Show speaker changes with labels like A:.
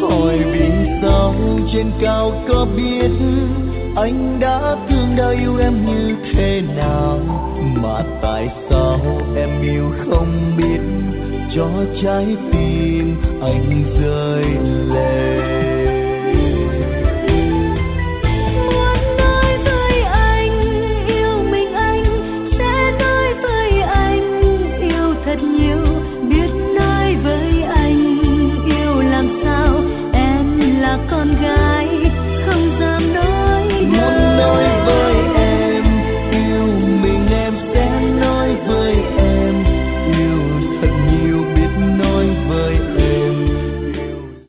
A: hỏi vì sao trên cao có biết anh đã thương đã yêu em như thế nào, mà tại sao em yêu không biết cho trái tim anh rơi